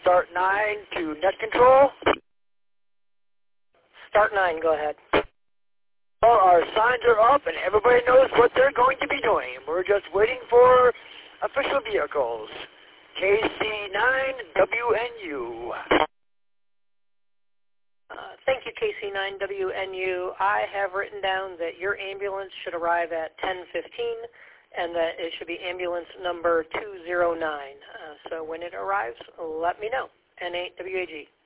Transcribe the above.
Start 9 to net control. Start 9, go ahead. Well, our signs are up and everybody knows what they're going to be doing. We're just waiting for official vehicles. KC9WNU. Thank you, KC9WNU. I have written down that your ambulance should arrive at 10:15 and that it should be ambulance number 209. So when it arrives, let me know. N8WAG.